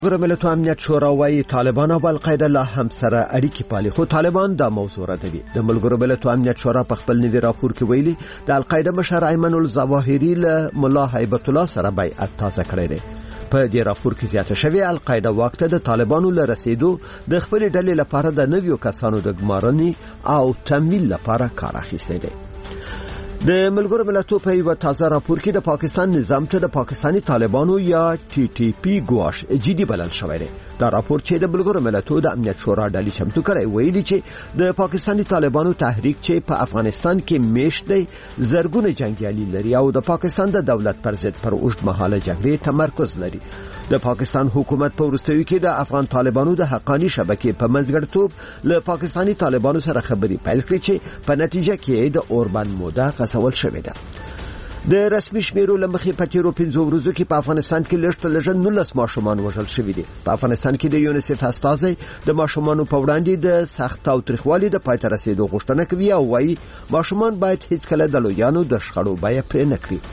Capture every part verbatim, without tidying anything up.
ملتونو امنیت شورا وايي طالبان او القاعده لا هم سره اړیکې پالي، خو طالبان دا موضوع ردوي. د ملګرو ملتونو امنیت شورا په خپل نوي راپور کې ویلي د القاعده مشر ایمن الظواهري له ملا هیبت الله سره بیعت تازه کړی دی. په دې راپور کې زیاته شوی القاعده وخت د طالبانو له رسیدو د خپل ډلې لپاره د نویو کسانو د ګمارنې او تمویل لپاره کار اخیستی دی. د ملګرو ملتونو په یو تازه راپور کې د پاکستان نظام ته د پاکستانی طالبانو یا ټي ټي پی ګواښ جدي بلل شوی دی. دا راپور چې د ملګرو ملتونو د امنیت شورا ډلې چمتو کړی ویلي چې د پاکستانی طالبانو تحریک چې په افغانستان کې میشت دی زرګونه جنگیالي لري او د پاکستان د دولت پر ضد پر اوږد مهاله جګړې تمرکز لري. د پاکستان حکومت په وروستیو کې د افغان طالبانو د حقانی شبکې په منځګړیتوب له پاکستانی طالبانو سره خبرې پیل کړې چې په نتیجه کې د اوربند موده غځول شوې ده. د رسمي شمیرو لمخې په تیرو پنځو ورځو کې په افغانستان کې لږ تر لږه نولس ماشومان وژل شوي دي. په افغانستان کې د یونیسف استازی د ماشومانو په وړاندې د سخت او تریخوالي د پای ته رسیدو غوښتنه کوي او وايي ماشومان باید هیڅکله د لویانو د شخړو بیه پرې نه کړي.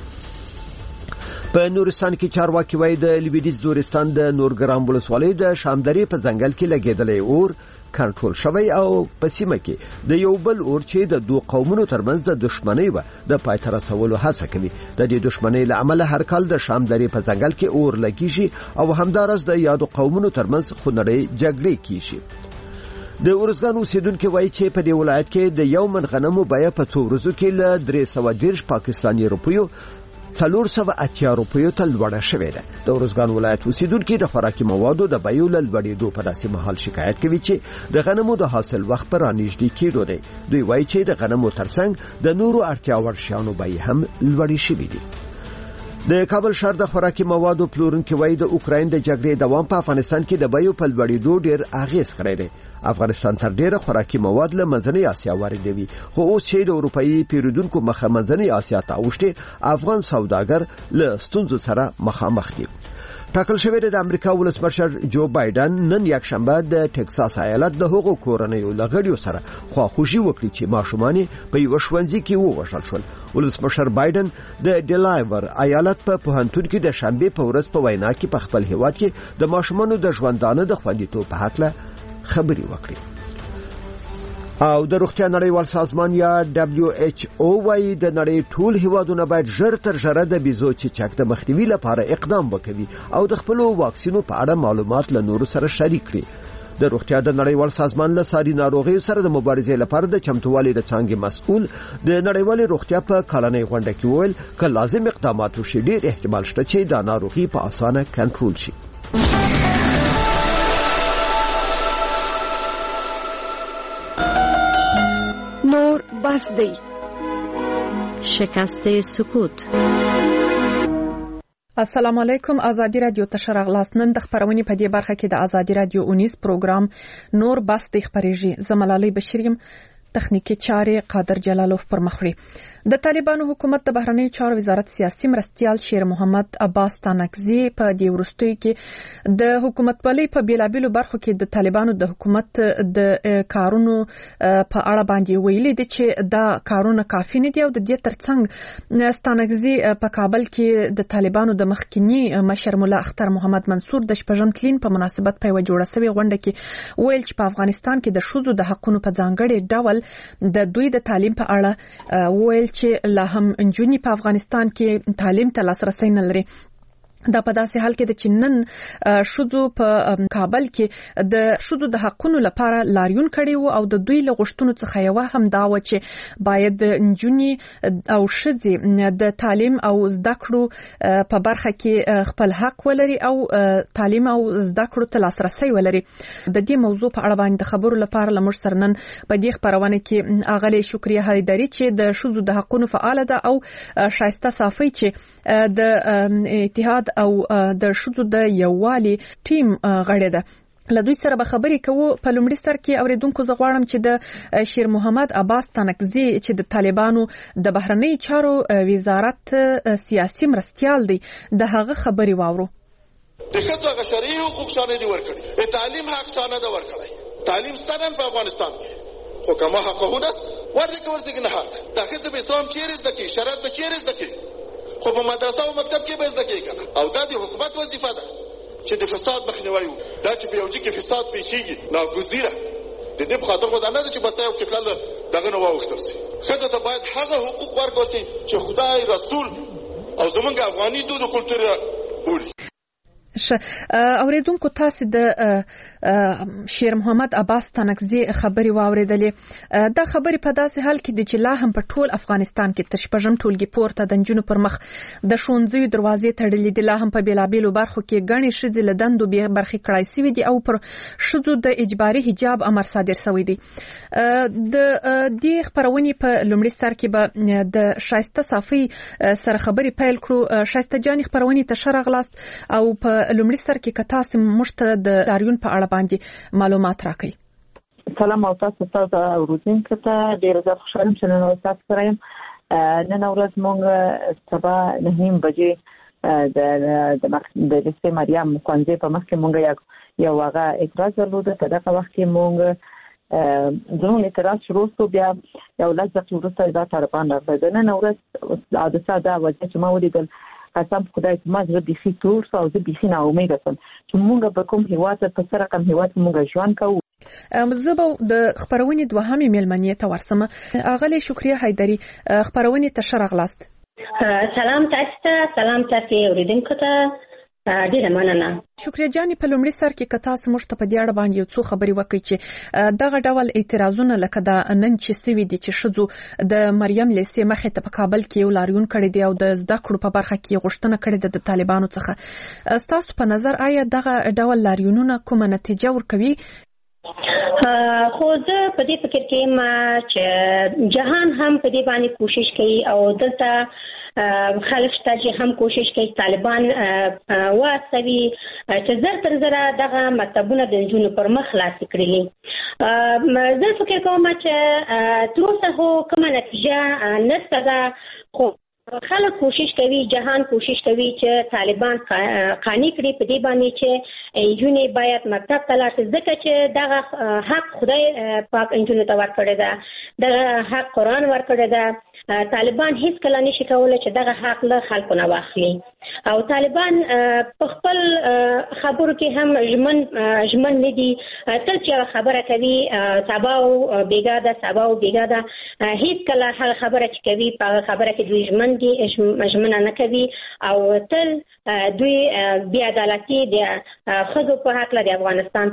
په نورستان کې چارواکي وایي د لویدیځ نورستان د نورګرام ولسوالۍ د شامدرې په ځنګل کې لګېدلی اور کنټرول شوی او په سیمه کې د یو بل اور چې د دوه قومونو ترمنځ د دښمنۍ و د پای ته رسولو هڅه کوي. د دې دښمنۍ له امله هر کال د شامدرې په ځنګل کې اور لګیږي او همدارس د یادو قومونو ترمنځ خونړۍ جګړې کیږي. د ورزګان اوسیدونکو وایي چې په دې ولایت کې د یو من غنمو بیه په څو ورځو کې له درې سوه دېرش پاکستاني روپیو څلور سوه اتیا روپیو ته لوړه شوې ده. د ورزګان ولایت اوسیدونکو د خوراکي موادو د بیو له لوړېدو په داسې مهال شکایت کوي چې د غنمو د حاصل وخت پر رانږدې کېدو دی. دوی وایي چې د غنمو ترڅنګ د نورو اړتیا وړ شیانو بیې هم لوړې شوې دي. د کابل ښار د خوراکي موادو پلورونکي وایي د اوکراین د جګړې دوام په افغانستان کې د بیو په لوړېدو ډېر اغېز کړی دی. افغانستان تر ډېره خوراکي مواد له منځنۍ اسیا واردوي، خو اوس چې د اروپایي پیرودونکو مخه منځنۍ اسیا ته اوښتې افغان سوداګر له ستونزو سره مخامخ دي. ټاکل شوی د امریکا ولسمشر جو بایدن نن یکشنبه د ټکساس ایالت د هغو کورنیو له غړیو سره خواخوږي وکړي چې ماشومان په یو ښوونځي کې ووژل شول. ولسمشر بایدن د ډلایور ایالت په پوهنتون کې د شنبې په ورځ په وینا کې په خپل هیواد کې د ماشومانو د ژوندانه د خوندیتوب په هکله خبرې وکړي. او د روغتیا نړیوال سازمان یا دبلیو ایچ او وايي د نړۍ ټول هیوادونه باید ژر تر ژره د بیزو چیچک د مخنیوي لپاره اقدام وکړي او د خپل واکسینو په اړه معلومات له نورو سره شریک کړي. د روغتیا د نړیوال سازمان له ساري ناروغیو سره د مبارزې لپاره د چمتووالي د څانګې مسؤل د نړیوال روغتیا په کلنۍ غونډه کې وویل که لازم اقدامات وشي ډېر احتمال شته چې دا ناروغي په اسانه کنټرول شي. نور بس دی. شکست سکوت. السلام علیکم. آزادی رادیو تشرغ لاسنن د خبرونې په دې برخه کې د آزادی رادیو اونیس پروګرام نور بس دی خبرېږي. زملالي بشریم تخنیکی چارې قادر جلالوف پر مخوري. د طالبانو حکومت د بهرنیو چارو وزارت سیاسي مرستیال شیر محمد عباس تانکزی په دې وروستیو کې د حکومتولۍ په بیلابیلو برخو کې د طالبانو د حکومت د کارونو په اړه باندې ویلي دي چې دا کارونه کافي نه دي او د دې ترڅنګ تانکزی په کابل کې د طالبانو د مخکنی مشر مولا اختر محمد منصور د شپږم تلین په مناسبت په جوړه شوی غونډه کې ویل چې په افغانستان کې د ښځو د حقوقو په ځانګړي ډول د دوی د تعلیم په اړه ویل چې لا هم نجونې په افغانستان کې تعلیم ته لاسرسي نه لري. دا په داسې حال کې د چنن شذو په کابل کې د شذو د حقوقو لپاره لاریون کړي وو او د دوی له غوښتنو څخه یو هم دا و چې باید نجونې او ښځې د تعلیم او زده کړو په برخه کې خپل حق ولري او تعلیم او زده کړو ته لاسرسي ولري. د دې موضوع په اړه باندې خبرو لپاره لمر سرنن په دې خبرونه کې اغلی شکریه هیدری چې د شذو د حقوقو فعال ده او شایسته صافی چې د اتحاد او د شذو د یووالي ټیم غړي ده. لدوی سره به خبرې کوو. په لومړي سر کې اوریدونکو زه غواړم چې د شیر محمد عباس تانکزی چې د طالبانو د بهرنیو چارو وزارت سیاسي مرستیال دی د هغه خبرې واورو. د ښځو هغه شرعي حقوق شانه دي ورکړي، تعلیم حق شانه ده ورکړي. تعلیم ستنن په افغانستان کې خو کما حقه ده ورته کورځي نه حق. دا ښځه به اسلام چیرې زده کوي، شریعت به چیرې زده کوي، خو په مدرسه او مکتب کې به زده کوي کنه. او دا د حکومت وظیفه ده چې د فساد مخنیوي دا چې په یو ځای کې فساد پیښیږي ناګزیره د دې په خاطر خو دا نه ده چې بس یو کتل دغه نو واوښتل شي. ښځه ته باید هغه حقوق ورکړل شي چې خدای رسول او زمونږ افغاني دود او کلتور بولي. ش اوریدونکو تاسو د شیر محمد عباس تنکزی خبري واوریدلې. دا خبري په داسې حال کې د چې لا هم په ټول افغانستان کې تشپژم ټولګي پورته د جنونو پر مخ د شونځي دروازې تړلې دي. لا هم په بیلابیلو برخو کې غني شذ لدندو به برخي کړای سوي دي او پر شذو د اجباري حجاب امر صادر شوی دی. د دې خبرونې په لومړي سر کې به د شایسته صافي سره خبري پیل کړو. شایسته جان خبرونې ته شرغلاست او په لومړي سر کې کتا سم مشته د لاریون په اړه باندې معلومات راکړي. سلام او تاسو ته اوریدونکو ته ډیر زیات خوشاله یم چې نن تاسو سره یم. نن ورځ موږ سبا نه نیم بجې د د د لسته مریم کوانځي په مخ کې موږ یو هغه اعتراض درلود. په دغه وخت کې موږ زموږ اعتراض شروع شو، بیا یو لږ وخت وروسته دا طالبان راغله. نن ورځ حادثه دا وجه چې ما ولیدل قسم خدای ته ما زړه بيخي تور او زه بيخي نا امید سم چې موږ به کوم هیواد په سره کوم هیواد موږ ژوند کوو. زه به د خبرونې دوهمې ملمنې ته ورسمه. اغلی شکریه حیدری خبرونې ته شرغلاست. سلام تاسو ته، سلام تاسو اوریدونکو ته، ډیره مننه. شکریه جاني په لومړي سر کې کتا سمشت په دې اړه باندې یو څو خبري وکړي چې دغه ډول اعتراضونه لکه دا نن چې سوي دي چې شذو د مریم لیسې مخې ته په کابل کې یو لاریون کړی دی او د زده کړو په برخه کې غوښتنه کړې ده د طالبانو څخه. ستاسو په نظر آیا دغه ډول لاریونونه کومه نتیجه ورکوي؟ خو زه په دې فکر کې ما چې جهان هم په دې باندې کوشش کوي او دلته خلک شته چې هم کوشش کوي طالبان واسوي چې زر تر زره دغه مکتبونه د نجونو پر مخ خلاص کړي. زه فکر کوم چې تر اوسه هو کومه نتیجه نشته ده، خو خلک کوشش کوي، جهان کوشش کوي چې طالبان قانع کړي په دې باندې چې نجونې باید مکتب ته لاړ شي، ځکه چې دغه حق خدای پاک نجونو ته ورکړی ده، دغه حق قرآن ورکړی ده. طالبان هیڅ کله نشي کولای چې دغه حق له خلکو نه واخلي او طالبان په خپل خبرو کې هم ژمن ژمن نه دي. تل چې خبره کوي سبا او بیګا ده، سبا او بیګا ده، هیڅ کله هغه خبره چې کوي په خبره کې دوی ژمن دي، ژمنه نه کوي او تل دوی بې عدالتي د ښځو په حق د افغانستان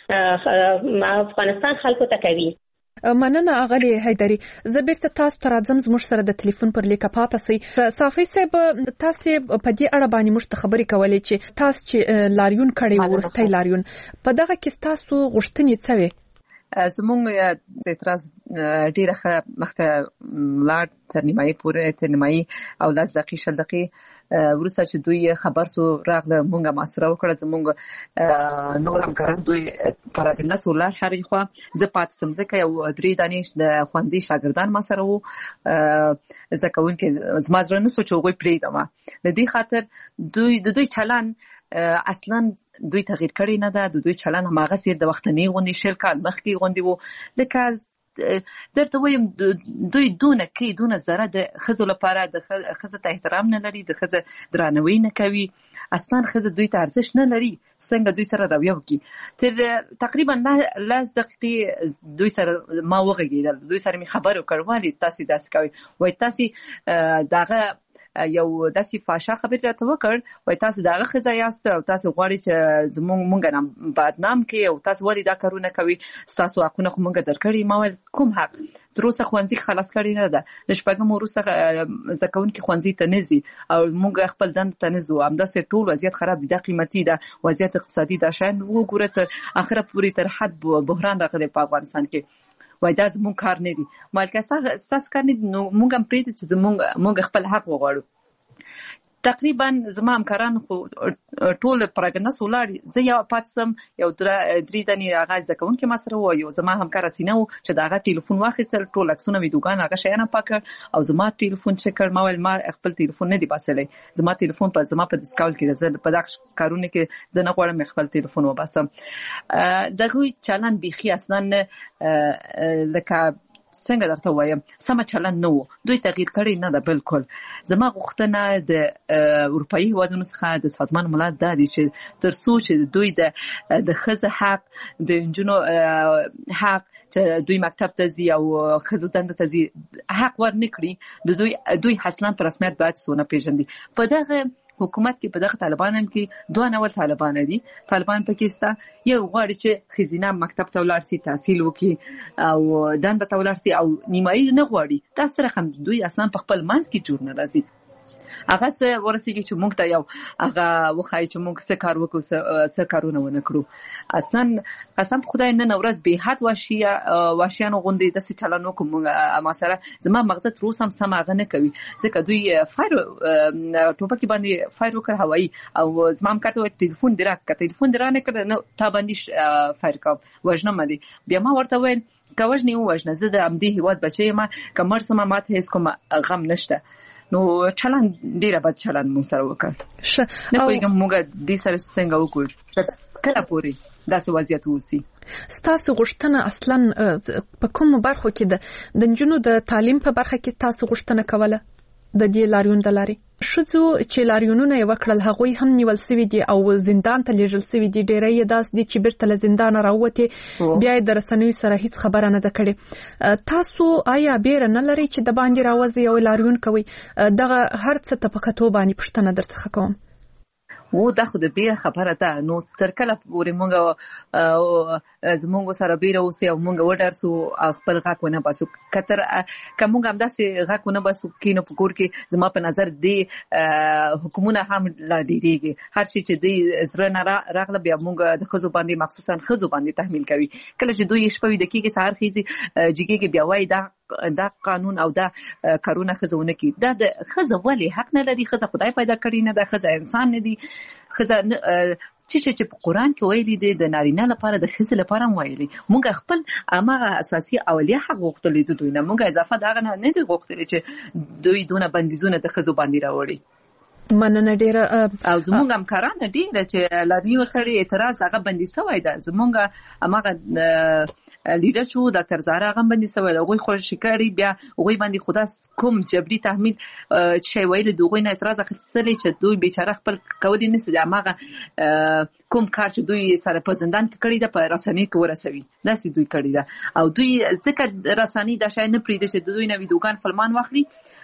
په افغانستان خلکو ته کوي. مننه اغلی حیدری. زه بیرته تاسو ته راځم. زموږ سره د ټلیفون پر لیکه پاتې سي. صافي صاحب تاسو په دې اړه باندې موږ ته خبرې کولې چې تاسو چې لاریون کړی ورسته لاریون په دغه کې تاسو غوښتنې څه وي؟ زموږ اعتراض ډیره ښه مخته لاړ تر نیمایي پورې، تر نیمایي او لس دقیقې شل دقیقې ورسته چې دوی خبر سو راغله مونږه محاصره وکړه. زموږ نور همکاران دوی پر اګنس ولر هرې خوا زه پاتې سم ځکه یو درې دانش د خوانځي شاګردان ما سره وو. ځکه ونکې زما زړه نه سوچ وګوي پریدم د دې خاطر دوی د دوی چلن اصلا دوی تغییر کړی نه ده. د دوی چلن هماغه سیر د وختنی غونډې شل کال مخکې غونډې وو. لکه درته وایم دوی دونه کې دونه زره د ښځو لپاره د ښځو ته احترام نه لري، د ښځو درناوی نه کوي، اصلا ښځه دوی ته ارزښت نه لري څنګه دوی سره رویه وکړي. تر تقریبا لس دقیقې دوی سره ما وغږېدل، دوی سره مې خبرې وکړې ولې تاسې داسې کوئ، وایي تاسې دغه یو داسې فاشا خبرې راته وکړ، وایي تاسو دغه ښځه یاست او تاسو غواړئ چې زموږ مونږ نه بدنام کړئ او تاسو ولې دا کارونه کوئ، ستاسو حقونه خو مونږ درکړي. ما ویل کوم حق؟ تر اوسه ښوونځي خلاص کړی نه ده، د شپږم وروسته زده کوونکي ښوونځي ته نه ځي او مونږ خپل دندې ته نه ځو. همداسې ټول وضعیت خراب دی، دا قیمتي ده، وضعیت اقتصادي دا شیان وګوره تر اخره پورې تر حد بحران راغلی په افغانستان کې. وای دا زموږ کار نه دی. مالکه ستاسو کار نه دی، نو مونږ هم پرېږدو چې زموږ مونږ خپل حق وغواړو. تقریبا زما همکاران خو ټول پرګنس ولاړ، زه یو پاتې سم، یو درې دانې هغه زده کوونکي ما سره وو، یو زما همکار سینه و چې د هغه ټلیفون واخیستل، ټول عکسونه ویډیوګان هغه شیان پاک کړ او زما ټلیفون چک کړ. ما ویل ما خپل ټلیفون نه دی باسلی، زما ټلیفون په زما په ډسکاول کې زه په دغه کارونه کې زه نه غواړم خپل ټلیفون وباسم. دغه چلن بیخي اصلا لکه څنګه درته وایم سم چلن نه وو دوی تغییر کړی نه ده بالکل زما غوښتنه د اروپאי هیوادونو څخه د سازمان ملل د دي چې تر څو چې دوی د د خزه حق د انجونو حق چې دوی مکتب ته ځي او خزو دنده ته ځي حق ورنکړي د دوی دوی اصلا په رسمیت باید سونه پیژندي په دغه حکومت کې په دغه طالبانان کې دوه نوع طالبان دي طالبان پکې ستا یو غواړي چې خزینه مکتب ته ولاړ شي تحصیل وکړي او دنده ته ولاړ شي او نیمایي نه غواړي تاسو سره هم دوی اصلا په خپل منځ کې جوړ نه راځي هغه څه ورسېږي چې موږ ته یو هغه وخایي چې موږ څه کار وکړو څه کارونه ونه کړو اصلا قسم خدای نن ورځ به حد واشیا واشیانو غوندې د څه چلنو کوم ما سره زما مغزه تر اوسه هم سم هغه نه کوي ځکه دوی فایر ټوپک باندې فایر وکړ هوایي او زما هم کاته ټلیفون دی راکړه ټلیفون دی رانه کړ نو تا باندې فایر کوم وژنه مدي بیا ما ورته ویل کوژنی وژنه زه د امدی هیواد بچی ما کمر سم ماته هیڅ کوم غم نشته نو چلن ډیره بد چلن مو سره وکړ نه کوم موږ د سره څنګه وکړو کله پوری داسې وضعیت وسی ستاسو غوښتنه اصلا په کوم برخو کې د د جنونو د تعلیم په برخه کې تاسو غوښتنه کوله د دې لاریون د لاري شذو چې لاریونونه یې وکړل هغوی هم نیول سوي دي او زندان ته لیږل سوي دي ډېری یې داس دي چې بیرته له زندان راووتې بیا د رسنیو سره هیڅ خبره نه ده کړې تاسو آیا بیره نه لري چې د باندې راوځي او لاریون کوي دغه هر څه ته په کتو باندې پوښتنه درڅخه کوم و دا خو د بیا خبره ده نو تر کله پورې مونږ زمونږ سره بیره اوسې او مونږ وډرسو خپل غاک ونه باسو کتر کومه هم داسې غاک ونه باسو کینو په کور کې زما په نظر دی حکومتونه هم لا ډیریږي هر شي چې دی زره نه راغله بیا مونږ د خزو باندې مخصوصا خزو باندې تحمیل کوي کله چې دوی شپوي د کېږي سهار خيزي جګي کې بیا وای دا دا قانون او دا کارونه خزونه کی دا د خزه ولی حق نه لري خزه خدای پیدا کړی نه دا خزه انسان نه دی خزه چې چې په قران کې ویلي دي د نارینه لپاره د خزه لپاره ویلي مونږ خپل امغه اساسي اولیه حق غوښتل دي دوی نه مونږ اضافه دا نه نه دی غوښتل چې دوی دونه بندیزونه د خزو باندې راوړي مننه ډیره او زمونږ هم کارانه ډیره چې لاري وکړي اعتراض هغه بندي شوی ده زمونږ امغه لیډر شو ډاکټر زهرا غم باندې سوال هغه خوشی کړی بیا هغه باندې خدا کوم جبري تحمیل چې ویل دوی نه اعتراض اخیستلی چې دوی بیچاره خپل کودی نه سي هغه کوم کار چې دوی سره په زندان کې کړی ده په رسنۍ کې ورسوي دا سي دوی کړی ده او دوی ځکه رسنۍ د شای نه پریده چې دوی نه ویډیوګان فلمان واخلي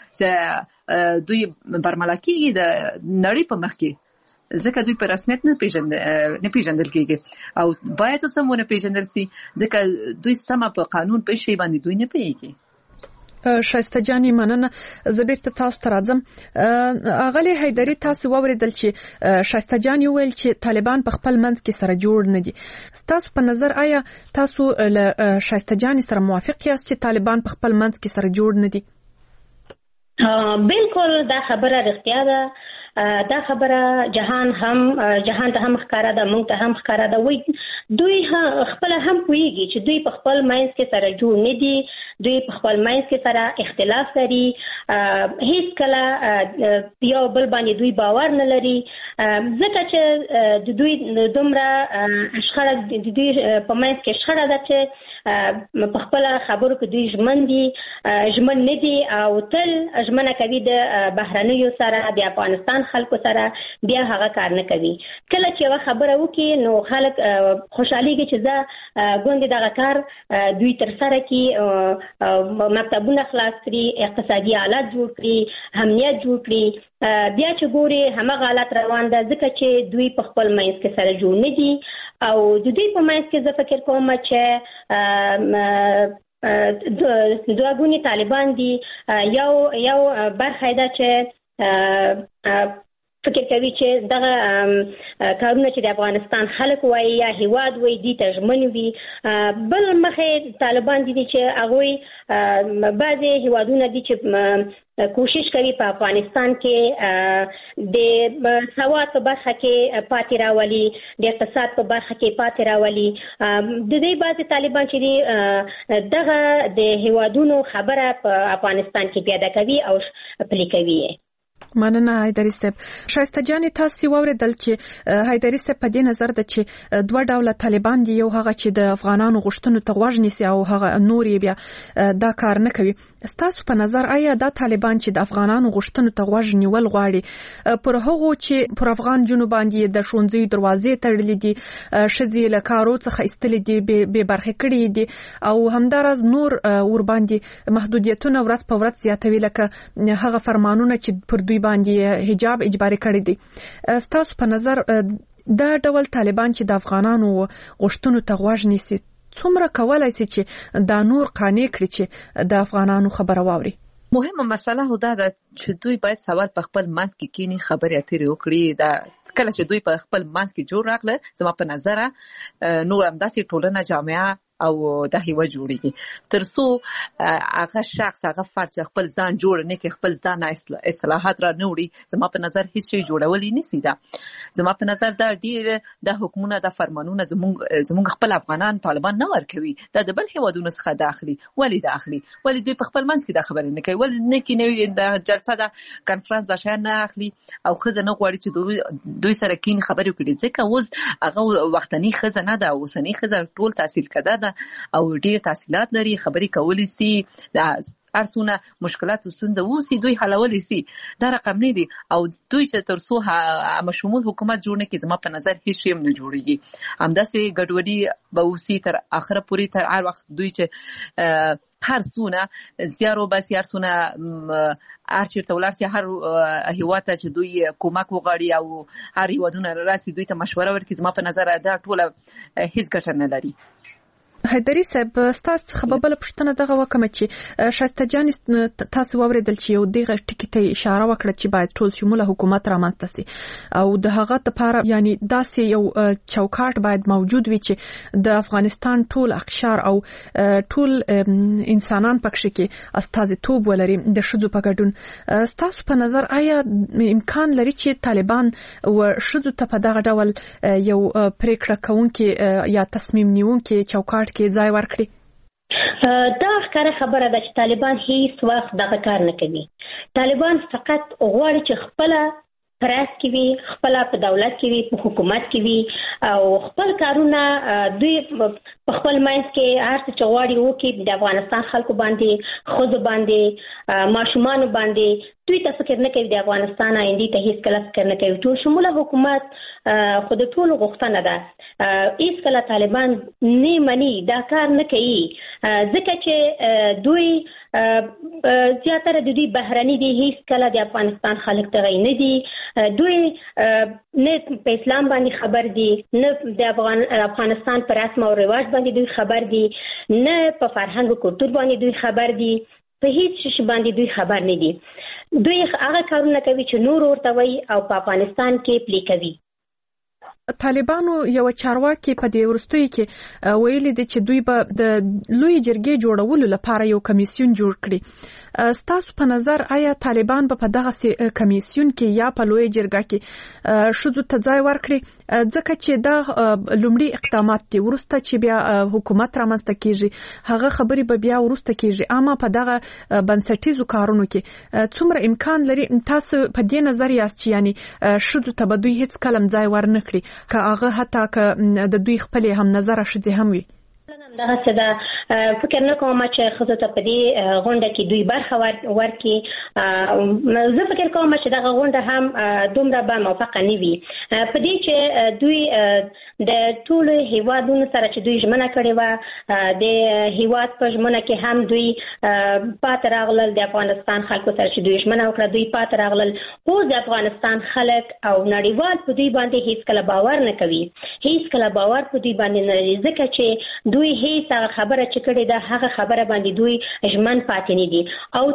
چې دوی برملکیږي د نړۍ په مخ کې ځکه دوی په رسمیت نه پیژندل نه پیژندل کیږي او باید سمونه پیژندل سي ځکه دوی سم په قانون په شی باندې دوی نه پیږي شایسته جانی مننه زبیرته تاسو ته راځم اغلی حیدری تاسو ووریدل چې شایسته جانی ویل چې طالبان په خپل منځ کې سره جوړ نه دي تاسو په نظر آیا تاسو له شایسته جانی سره موافق یاست چې طالبان په خپل منځ کې سره جوړ نه دي بالکل دا خبره رښتیا ده دا خبره جهان هم جهان ته هم ښکارا ده مونږ ته هم ښکارا ده وای دوی خپل هم کویږي چې دوی په خپل ماینس کې سره جوړ نه دي دوی په خپل ماینس کې سره اختلاف لري هیڅ کله یو بل باندې دوی باور نه لري ځکه چې د دوی دومره شخړه د دوی په ماینس کې شخړه ده چې په خپل خبرو کې دوی ژمن دي ژمن نه دي او تل ژمنه کوي د بهرنیو سره د افغانستان خلکو سره بیا هغه کار نه کوي کله چې یو خبره وکي نو خلک خوشحاليږي چې دا ګوندې دغه کار دوی تر سره کی مکتبونه خلاص کړي اقتصادي حالات جوړ کړي امنیت جوړ کړي بیا چې ګوري همغه حالات روان ده ځکه چې دوی په خپل مینس کې سره جوړ نه دي او د دوی په مینس کې زه فکر کوم چې دوه طالبان دي یو یو برخه ده چې فکر کوي چې دغه کارونه چې د افغانستان خلک وایي یا هیواد وایي دي تجمن وي بل مخه طالبان دي چې هغه بعضي هیوادونه دي چې کوشش کوي په افغانستان کې د سواد په برخه کې پاتې راولي د اقتصاد په برخه کې پاتې راولي د دې بعضي طالبان چې دي دغه د هیوادونو خبره په افغانستان کې پیدا کوي او پلي کوي مننه حیدري صاحب. شایسته جان تاسو ووریدل چې حیدري صاحب په دې نظر د چې دوه ډوله طالبان دي، یو هغه چې د افغانانو غوښتنو ته غوږ نیسي او هغه نور یې بیا دا کار نه کوي. ستاسو په نظر آیا دا طالبان چې د افغانانو غوښتنو ته غوږ نیول غواړي پر هغه چې پر افغان جنوب باندې د شونځي دروازې تړلې دي، شذې له کارو څخه استلې دي، به برخه کړې دي او همدارز نور ور باندې محدودیتونه ورځ په ورځ زیاتوي، لکه هغه فرمانونه چې پر دوی باندې حجاب اجباري کړی دي. ستاسو په نظر دا ډول طالبان چې د افغانانو غوښتنو ته غوږ نیسي څومره کولای شي چې دا نور قانع کړي چې د افغانانو خبره واوري؟ مهمه مسله هدا ده چې دوی باید سوال په خپل منځ کې کینی خبرې اترې وکړي. دا کله چې دوی په خپل منځ کې جوړ راغله زما په نظر نور همداسې ټولنه جامعه او د هیواد جوړیږي ترڅو هغه شخص هغه فرد خپل ځان جوړ نه کې خپل ځان اصلاحات را نه وړي. زما په نظر هیڅ شی جوړولې نسی دا. زما په نظر دا ډیر د حکومت د فرمانونو زموږ زموږ خپل افغانان طالبان نه ورکوي، دا د بل هیوادونو څخه داخلي ولی داخلي ولی دوی په خپل منځ کې د خبرې نه کوي، ولی نه کې نه د جلسه د کانفرنس د شای نه اخلي او خزه نه غواړي چې دوی دوی سره کین خبرې وکړي. ځکه اوس هغه وختنی خزه نه ده، اوسنی خزه ټول تحصیل کده او ډیر تحصیلات لري، خبرې کولې سي، د ارسونه مشکلات وسنده وسی دوی حلولې سي. دا رقم نه دي او دوی چې ترڅو مشمول حکومت جوړ نه کړي زما په نظر هیڅ شی نه جوړيږي. همداسې ګډوډي به وسی تر اخره پوری تر هر وخت دوی چې هر سونه زیارو بس هر سونه ارچیر تولارسي هر هیواته چې دوی کومک وغواړي او هر هیوادونه راسي دوی ته مشوره ورکړي زما په نظر دا ټول هیڅ ګټه نه لري. حیدري صاحب ستاسو څخه بل پښتنه دغه وکم چې شایسته جان تاسو ووریدل چې یو دغه ټکی ته اشاره وکړه چې باید ټول شموله حکومت رامنځته شي او د هغه لپاره یعنی داسې یو چوکاټ باید موجود وي چې د افغانستان ټول اقشار او ټول انسانان پکې کې استازیتوب ولري د شذو په ګډون. ستاسو په نظر آیا امکان لري چې طالبان و شذو ته په دغه ډول یو پریکړه کوونکي یا تصمیم نیونکي چوکاټ کې ځای ورکړي؟ دا ښکاره خبره ده چې طالبان هیڅ وخت دغه کار نه کوي. طالبان فقط غواړي چې خپل پرس کې وي، خپل په دولت کې وي، په حکومت کې وي او خپل کارونه دوی په خپل منځ کې هر څه غواړي وکړي. د افغانستان خلکو باندې، خود باندې، ماشومان باندې دوی ته فکر نه کوي. د افغانستان آینده ته هیڅ کله فکر نه کوي. ټول شموله حکومت خود ټول غوښتنه ده. هیڅ کله طالبان نه مني، دا کار نه کوي ځکه چې دوی زیاتره د دوی بهرني دي، هیڅ کله د افغانستان خلک ته نه دي. دوی نه په اسلام باندې خبر دي، نه د افغان افغانستان پر رسم او رواج باندې دوی خبر دي، نه په فرهنګ او کلتور باندې دوی خبر دي، په هیڅ شي باندې دوی خبر نه دي. دوی هغه کارونه کوي چې نور ورته وایي او په افغانستان کې پلي کوي. طالبانو یو چارواکي په دې ورستۍ کې ویلي دي چې دوی به د لوی جرګې جوړولو لپاره یو کمیسیون جوړ کړي. ستاسو په نظر آیا طالبان به په دغه کمیسیون کې یا په لوی جرګه کې شذو ته ځای ورکړي ځکه چې دا لومړی اقدامات دي ورسته چې بیا حکومت رامنځته کیږي هغه خبرې به بیا ورسته کیږي. اما په دغه بنسټیزو کارونو کې څومره امکان لري تاسو په دې نظر یاست چې یعنی شذو ته به دوی هیڅ کلم ځای ورنکړي که هغه حتی که د دوی خپل هم نظر شذې هم وي؟ دغه څه دا فکر نه کوم چې خزه ته په دې غونډه کې دوی برخه ورکړي. زه فکر کوم چې دغه غونډه هم دومره به موافقه نه وي په دې چې دوی د ټول هیوادونو سره چې دوی ژمنه کړې و، د هیواد په ژمنه کې هم دوی پات راغلل. د افغانستان خلکو سره چې دوی ژمنه وکړه دوی پات راغلل. خو د افغانستان خلک او نړیوال په دوی باندې هیڅ کله باور نه کوي، هیڅ کله باور په دوی باندې نه لري ځکه چې دوی هیڅ خبره چې کړې ده هغه خبره باندې دوی ژمن پاتې نه دي او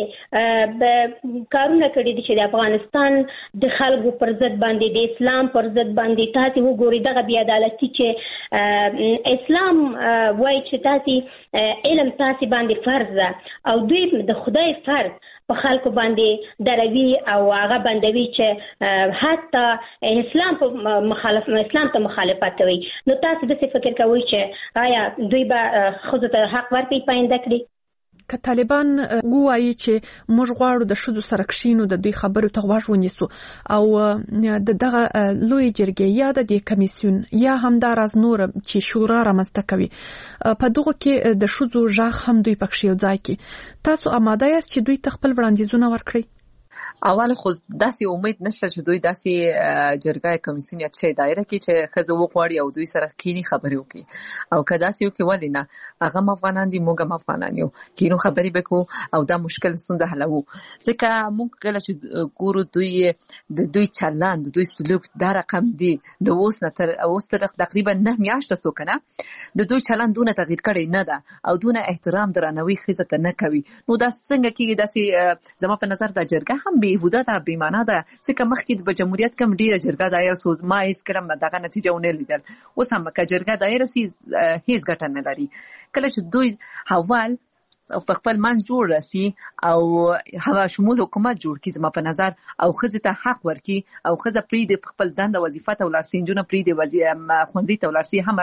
تلې کارونه کړي دي چې د افغانستان د خلکو پر ضد باندې، د اسلام پر ضد باندې. تاسو وګورئ دغه بې عدالتي چې اسلام وایي چې تاسو علم تاسو باندې فرض ده او دوی د خدای فرض په خلکو باندې دروي او هغه بندوي چې حتی اسلام په مخالف اسلام ته مخالفت کوي. نو تاسو د څه فکر کوئ چې آیا دوی به خود ته حق ورکړي پاینده کړي؟ ک طالبان وایي چې موږ غواړو د شذو سره کښینو د دوی خبرو ته غوږ ونیسو او د دغه لوی جرګې یا د دې کمیسیون یا هم د راز نور چې شورا رامنځته کوي په دغه کې د شذو ژغ هم دوی پکښ یو ځای کې تاسو آماده یاست چې دوی تخپل وړاندیزونه ورکړي؟ اول خو داسې امید نشته چې دوی داسې جرګه کمیسیون یا چې دایره کې چې خزه وغواړي او دوی سره کینی خبرې وکړي او کدا داسې یو کې ولې نه هغه افغانان دي موږ هم افغانان یو کینو خبرې وکړو او دا مشکل ستونزه حلوو ځکه موږ کله چې ګورو دوی د دوی چلند دوی سلوک دا رقم دي د اوس نه تر اوس تر تقریبا نه میاشتې سو کنه د دوی چلند دونه تغییر کړي نه ده او دونه احترام درناوي خزه ته نه کوي نو دا څنګه کې داسې زما په نظر د جرګه هم بهوده ده بیمانه ده ځکه مخکې د جمهوریت کم ډیره جرګه دایر سو ما هیڅ کلم دغه نتیجه ونه لیدل اوس هم که جرګه دایر سي هیڅ ګټه نه لري کله چې دوی حوال په خپل منځ جوړ راسي او هوا شمول حکومت جوړ کړي زما په نظر او خزه ته حق ورکړي او خزه پری د خپل دنده وظیفه ته ولرسینجونه پری د وظیفه خوندي ته ولرسي هم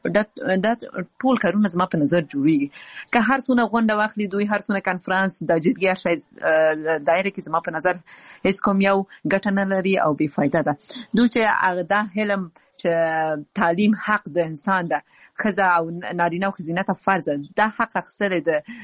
د ټول کارونه زما په نظر جوړي که هر څونه غونډه واخلي دوی هر څونه کانفرنس د جرګې شای دایره کې زما په نظر هیڅ کوم یو ګټه نه لري او بې فایده ده دوی چې هغه د علم چې تعلیم حق د انسان ده خزه او نارینه او خزینه ته فرض ده حق اخستل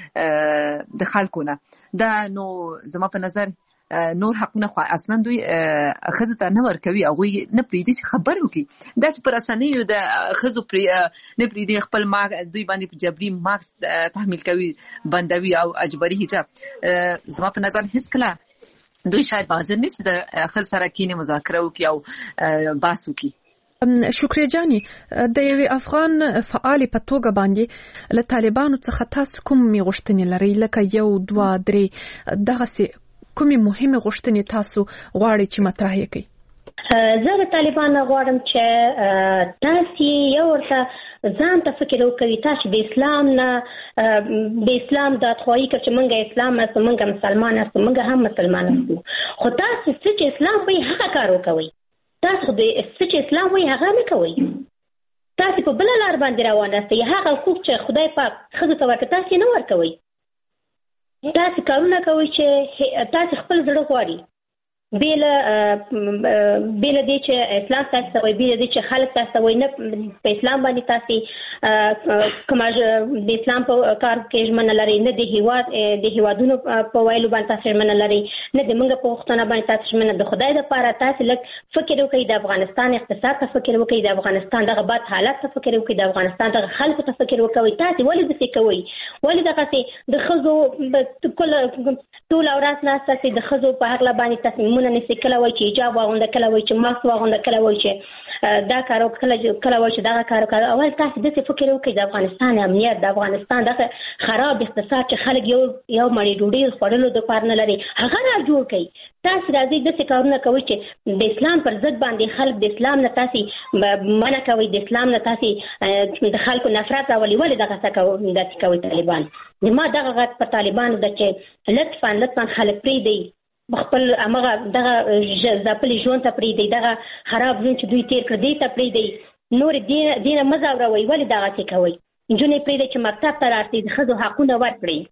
د د خلکو نه دا نو زما په نظر نور حقونه خو اصلا دوی خزه ته نه ورکوي او نه پریدي چې خبر وکي دا چې پر اسانه د خزو پری نه پریدي خپل ما دوی باندې په جبري ماکس تحمیل کوي بندوي او اجباري حجاب زما په نظر هیڅ کله دوی شاید حاضر نشي د خزه سره کینه مذاکره وکي او بحث وکي. شکریه جاني د یو افغان فعال په توګه باندې له طالبانو څخه تاسو کوم غوښتنې لرئ لکه یو دوه درې دغه کومې مهمه غوښتنې تاسو غواړئ چې مطرح کړئ؟ زه د طالبانو غواړم چې تاسو یو ورته ځان ته فکر وکړئ تاسو د اسلام نه د اسلام د اخوایي چې موږ اسلام اسو موږ مسلمان اسو موږ هم مسلمان اسو خو تاسو چې اسلام به هغه کار وکوي تاسو د چې اسلام وایي هغه نه کوي تاسو په بل لار باندې روان یاست هغه حقوق چې خدای پاک خزو ته ورکړي تاسو نه ورکوي تاسو کارونه کوي چې تاسو خپل زړه غواړي بیل بیل دې چې اسلام تاسو وایي بیل دې چې خلک تاسو وایي نه په اسلام باندې تاسو کوم د اسلام په کار کې ژمنه لري نه د هیواد د هیوادونو په وایلو باندې تاسو ژمنه لري نه د موږ په وختونه باندې تاسو ژمنه د خدای لپاره تاسو لک فکر وکړئ د افغانستان اقتصاد ته فکر وکړئ د افغانستان دغه بد حالت ته فکر وکړئ د افغانستان دغه خلکو ته فکر وکړئ تاسو ولې دې کوي ولې دغه د خزو کله ټول اورات نه تاسو د خزو په حق باندې تاسو نه نسی کله وای چې حجاب واغونده کله وای چې ماسک واغونده کله وای چې دا کارو کله کله وای چې دا کارو کړه اول تاسو د څه فکر وکړئ د افغانستان امنیت د افغانستان دغه خراب اقتصاد چې خلک یو یو مړی ډوډۍ خورلو د پاره نه لري هغه را جوړ کړئ تاسو راځي د څه کارونه کوي چې د اسلام پر ضد باندې خلک د اسلام نه تاسو منع کوي د اسلام نه تاسو د خلکو نفرت راولي ولې دغه څه کوي د کوي طالبان ما دغه غږ په طالبانو د چې لطفا لطفا خلک پری دی خپل امغه دغه ځپلي ژوند ته پری دی دغه خراب ژوند چې دوی تیر کړ دی ته پری دی نور دین دین مزاوروي ولې دغه څه کوي جنې پری دی چې مکتب ته راځي د خزو حقونه ورکړي.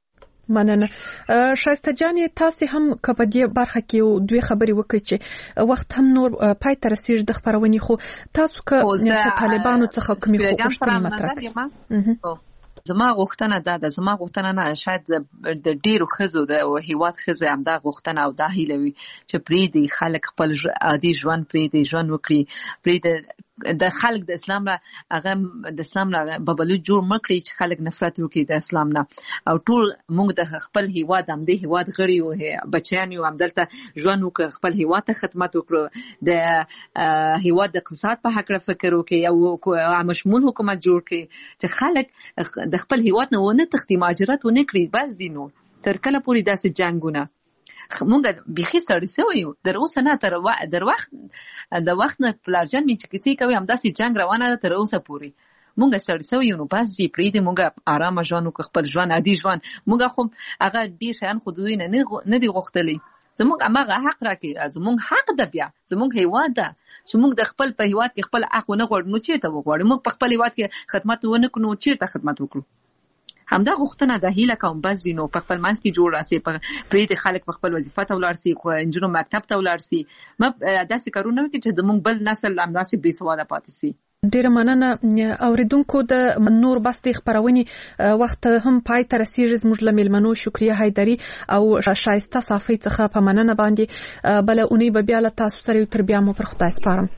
مننه شایسته جان تاسو هم کپدی برخه کې دوی خبري وکړي چې وخت هم نور پای ته رسیږي د خبرونې خو تاسو که طالبانو څخه کومې غوښتنې مطرح کړئ؟ زما غوښتنه دا ده زما غوښتنه نه شاید د ډیرو خزو د هیواد خزه هم دا غوښتنه او دا هیله وي چې پری دی خلک خپل عادي ژوند پری دی ژوند وکړي پری دی د خلک د اسلام را هغه د اسلام را ببلو جوړ مکړي چې خلک نفرت وکړي د اسلام نه او ټول موږ د خپل هیواد هم د هیواد غړي او بچیان یو هم دلته ژوند وکړي خپل هیواد ته خدمت وکړو د هیواد د اقتصاد په حق فکر وکړي او مشمول حکومت جوړ کړي چې خلک د خپل هیواد نه ونه تختی ماجرات ونه کړی بس دینو تر کله پوری داسې جنگونه مونږ بيخي ستړي شوی یو در اوسه نه تر در وخت د وخت نه پلارجن می چې کیسې کوي هم داسې جنگ روانه ده تر اوسه پوری مونږ ستړي شوی یو نو بس دې پری دې مونږ آرام ژوند او خپل ژوند عادي ژوند مونږ خو هغه ډیر شان خو دوی نه نه دی غوښتلی زمونږ هغه حق راکې زمونږ حق ده بیا زمونږ هیواد ده چې مونږ د خپل په هیواد کې خپل حق ونه غواړو نو چیرته وغواړو مونږ په خپل هیواد کې خدمت ونه کړو چیرته خدمت وکړو همدا غوښتنه د هیله کوم بس دینو په خپل منځ کې جوړ راسي په پریت خلک په خپل وظیفه ته ولاړ سي خو انجونو مکتب ته ولاړ سي ما داسې کارونه کوي چې د موږ بل نسل همداسې بې سواده پاتې سي. ډیره مننه اوریدونکو د نور بس د خبرونې وخت هم پای ته رسیږي. زموږ له میلمنو شکریه حیدری او شایسته صافی څخه په مننه باندې بل اونۍ به بیا له تاسو سره تر بیا مو پر خدای سپارم.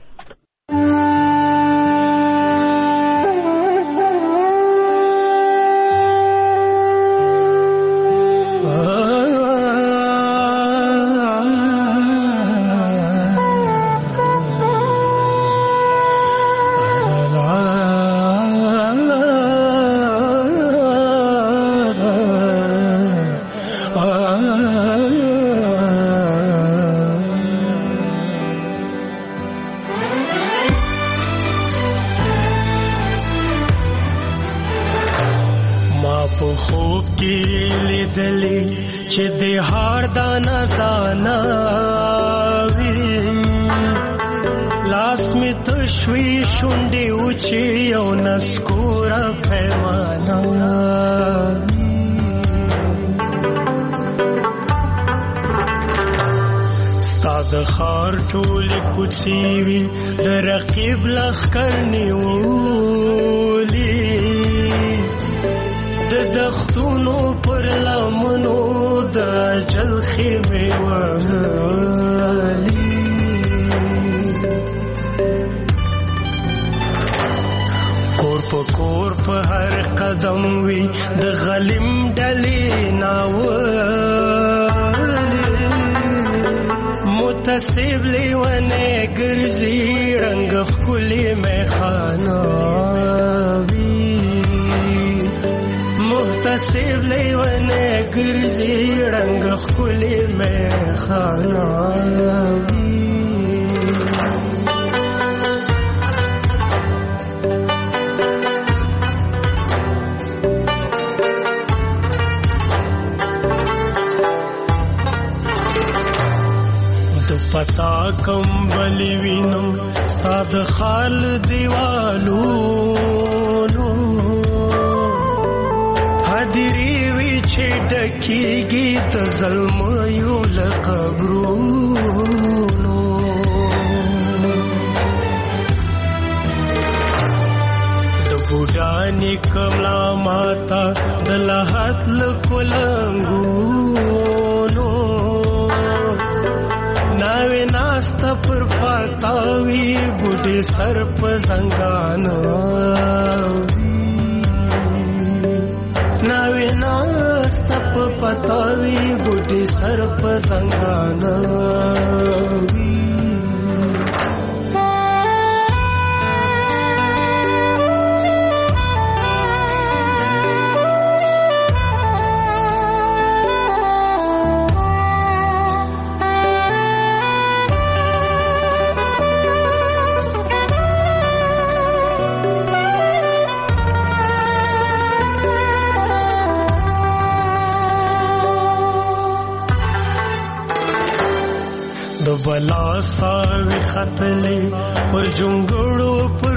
بلا ساوی خطلے پر جنگڑو پر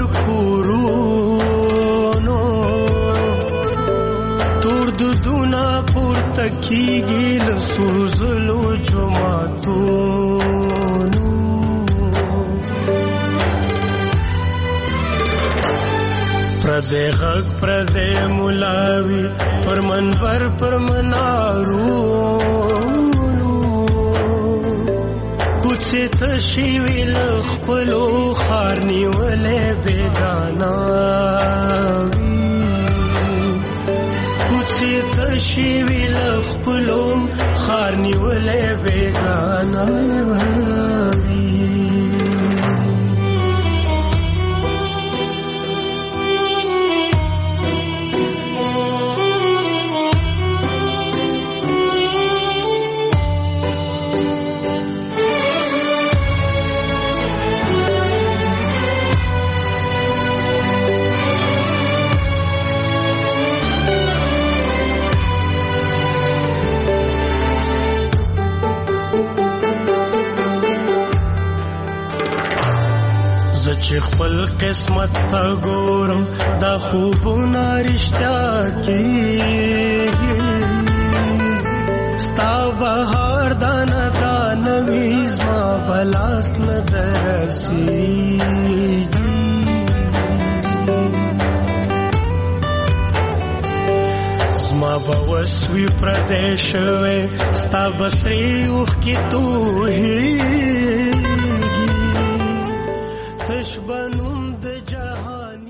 کورونو تور دودونا پر تکیگی لسوزلو جماعتونو پردے غق پردے ملاوی پر منور پر منارو کچھ تشیوی لخپلو خارنی ولے بیگاناوی کچھ تشیوی لخپلو خارنی ولے بیگاناوی چې خپل قسمت ته ګورم دا خوبونه رښتیا کېږي ستا بهار دانه دانه وي زما بلاس نه درسېږي زما به وسوي پردی شوی ستا به سرې اوښکې تویېږي